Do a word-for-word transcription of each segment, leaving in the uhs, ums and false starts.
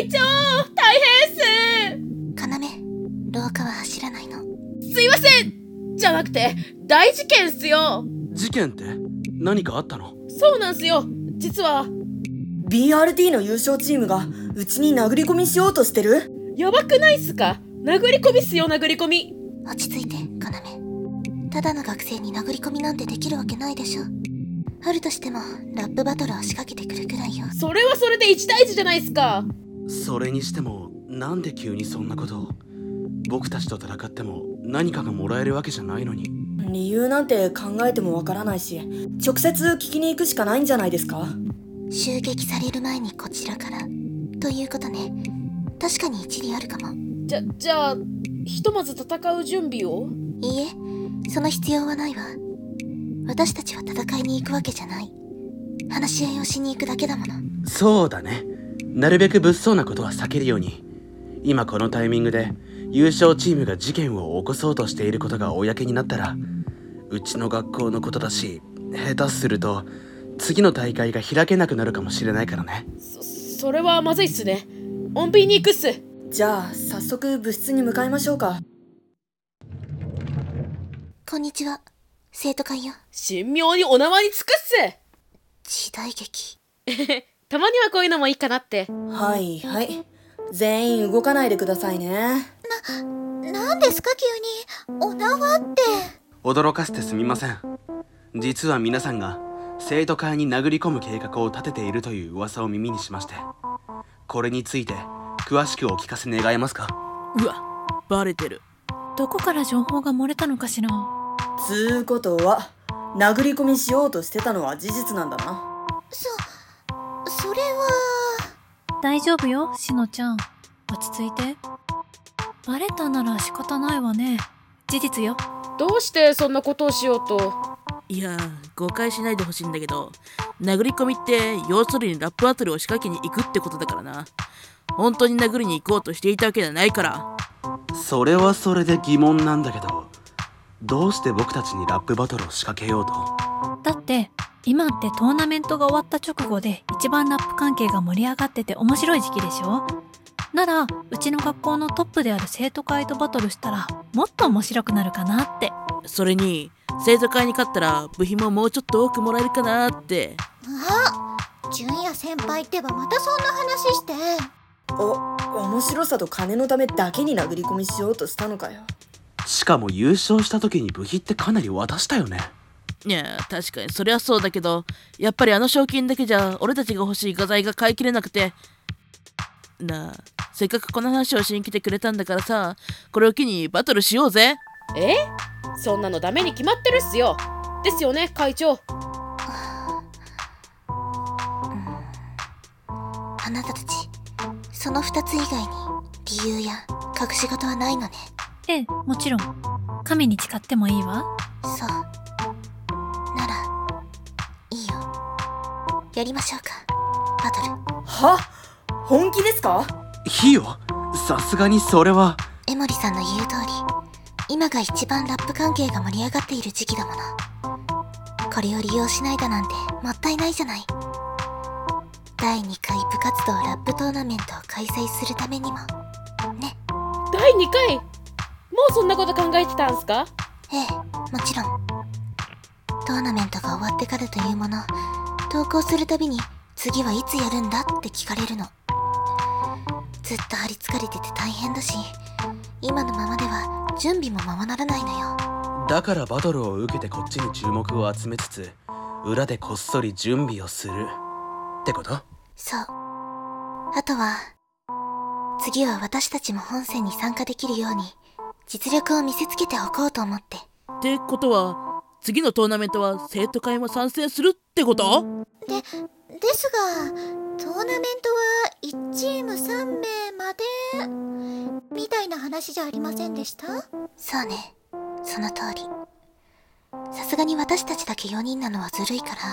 会長、大変っす。 要、廊下は走らないの。 すいません。じゃなくて大事件っすよ。 事件って何かあったの？ そうなんすよ。実はビーアールティー の優勝チームがうちに殴り込みしようとしてる。 やばくないっすか？殴り込みっすよ、殴り込み。 落ち着いて、要。ただの学生に殴り込みなんてできるわけないでしょ。あるとしてもラップバトルを仕掛けてくるくらいよ。 それはそれで一対一じゃないっすか。 それにしてもなんで急にそんなことを。僕たちと戦っても何かがもらえるわけじゃないのに。 理由なんて考えてもわからないし、直接聞きに行くしかないんじゃないですか。 襲撃される前にこちらからということね。確かに一理あるかも。 じゃ、じゃあひとまず戦う準備を。 いいえ、その必要はないわ。私たちは戦いに行くわけじゃない。話し合いをしに行くだけだもの。 そうだね。なるべく物騒なことは避けるように。今このタイミングで優勝チームが事件を起こそうとしていることが公になったら、うちの学校のことだし、下手すると次の大会が開けなくなるかもしれないからね。 そ、それはまずいっすね。穏便に行くっす。 じゃあ早速部室に向かいましょうか。 こんにちは、生徒会よ。 神妙にお縄につくっす。時代劇たまにはこういうのもいいかなって。 はいはい、全員動かないでくださいね。 な、なんですか急にお縄って。 驚かせてすみません。実は皆さんが生徒会に殴り込む計画を立てているという噂を耳にしまして、これについて詳しくお聞かせ願えますか？ うわ、バレてる。どこから情報が漏れたのかしら。 つうことは殴り込みしようとしてたのは事実なんだな。 そ、それは。 大丈夫よ、しのちゃん。落ち着いて。バレたなら仕方ないわね。事実よ。 どうしてそんなことをしようと。 いやー、誤解しないでほしいんだけど、殴り込みって要するにラップバトルを仕掛けに行くってことだからな。本当に殴りに行こうとしていたわけじゃないから。 それはそれで疑問なんだけど、どうして僕たちにラップバトルを仕掛けようと？ だって今ってトーナメントが終わった直後で一番ラップ関係が盛り上がってて面白い時期でしょ。ならうちの学校のトップである生徒会とバトルしたらもっと面白くなるかなって。 それに生徒会に勝ったら部費ももうちょっと多くもらえるかなって。 あ、純也先輩ってばまたそんな話して。 お、面白さと金のためだけに殴り込みしようとしたのかよ。 しかも優勝した時に部費ってかなり渡したよね。 いや、確かにそりゃそうだけど、やっぱりあの賞金だけじゃ俺たちが欲しい画材が買い切れなくて。なあ、せっかくこの話をしに来てくれたんだからさ、これを機にバトルしようぜ。 え？そんなのダメに決まってるっすよ。ですよね、会長。 あなたたち、その二つ以外に理由や隠し事はないのね。 ええ、もちろん。神に誓ってもいいわ。 そう。なら、いいよ。やりましょうか、バトル。 は？本気ですか？ いいよ。さすがにそれは。 江森さんの言う通り、今が一番ラップ関係が盛り上がっている時期だもの。これを利用しないだなんてもったいないじゃない。だいにかい部活動ラップトーナメントを開催するためにもね。 だいにかい？もうそんなこと考えてたんすか？ ええ、もちろん。トーナメントが終わってからというもの、投稿するたびに次はいつやるんだって聞かれるの。ずっと張り付かれてて大変だし、今のままでは準備もままならないのよ。 だからバトルを受けてこっちに注目を集めつつ、裏でこっそり準備をするってこと？ そう。あとは次は私たちも本戦に参加できるように実力を見せつけておこうと思って。 ってことは次のトーナメントは生徒会も参戦するってこと？ で、ですがトーナメントはいちチームさんめいまでみたいな話じゃありませんでした？そうね、その通り。さすがに私たちだけよにんなのはずるいから、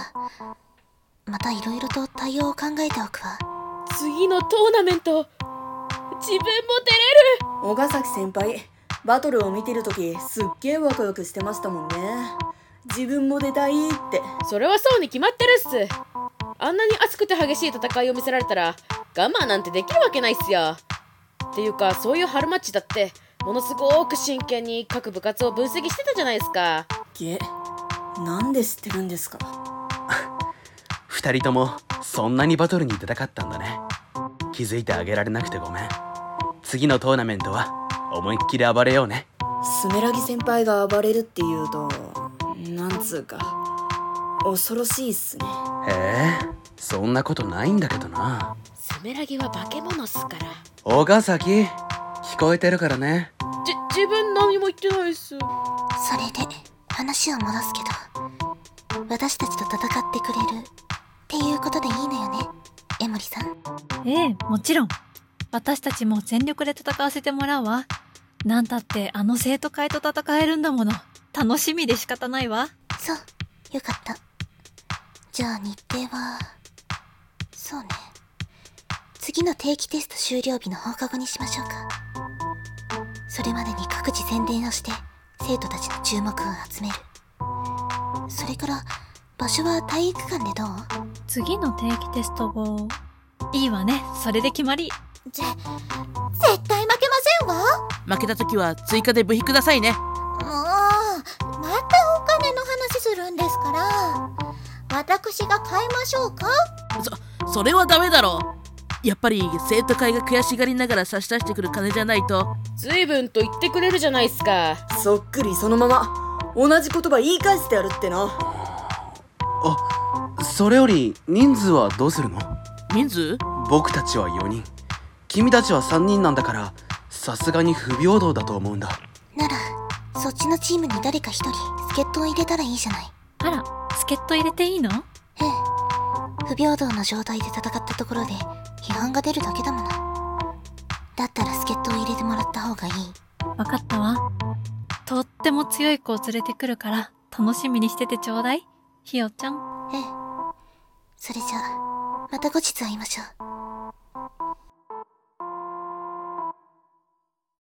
またいろいろと対応を考えておくわ。 次のトーナメント、自分も出れる。 小ヶ崎先輩、バトルを見てるときすっげーワクワクしてましたもんね。自分も出たいって。 それはそうに決まってるっす。あんなに熱くて激しい戦いを見せられたら我慢なんてできるわけないっすよ。っていうか、そういう春マッチだってものすごく真剣に各部活を分析してたじゃないですか。 げ、なんで知ってるんですか？ 二人ともそんなにバトルに出たかったんだね。気づいてあげられなくてごめん。次のトーナメントは思いっきり暴れようね。 スメラギ先輩が暴れるっていうと、なんつうか恐ろしいっすね。 へえ、そんなことないんだけどな。 スメラギは化け物っすから。 小ヶ崎、聞こえてるからね。 じ、自分何も言ってないっす。 それで話を戻すけど、私たちと戦ってくれるっていうことでいいのよね、江森さん。 ええ、もちろん。私たちも全力で戦わせてもらうわ。なんたってあの生徒会と戦えるんだもの。楽しみで仕方ないわ。 そう、よかった。じゃあ日程は、そうね。次の定期テスト終了日の放課後にしましょうか。それまでに各自宣伝をして生徒たちの注目を集める。それから場所は体育館でどう？ 次の定期テスト後、いいわね。それで決まり。 ぜ、絶対負けませんわ。 負けた時は追加で部費くださいね。 もう、またお金の話するんですから。私が買いましょうか？ そ、それはダメだろう。やっぱり生徒会が悔しがりながら差し出してくる金じゃないと。 随分と言ってくれるじゃないっすか。 そっくりそのまま同じ言葉言い返してやるってな。 あ、それより人数はどうするの？ 人数？ 僕たちはよにん、君たちはさんにんなんだから、さすがに不平等だと思うんだ。 なら、そっちのチームに誰か一人助っ人を入れたらいいじゃない。 あら、助っ人入れていいの？ ええ。不平等の状態で戦ったところで批判が出るだけだもの。だったら助っ人を入れてもらった方がいい。 わかったわ。とっても強い子を連れてくるから楽しみにしててちょうだい、ひよちゃん。 ええ。それじゃあ、また後日会いましょう。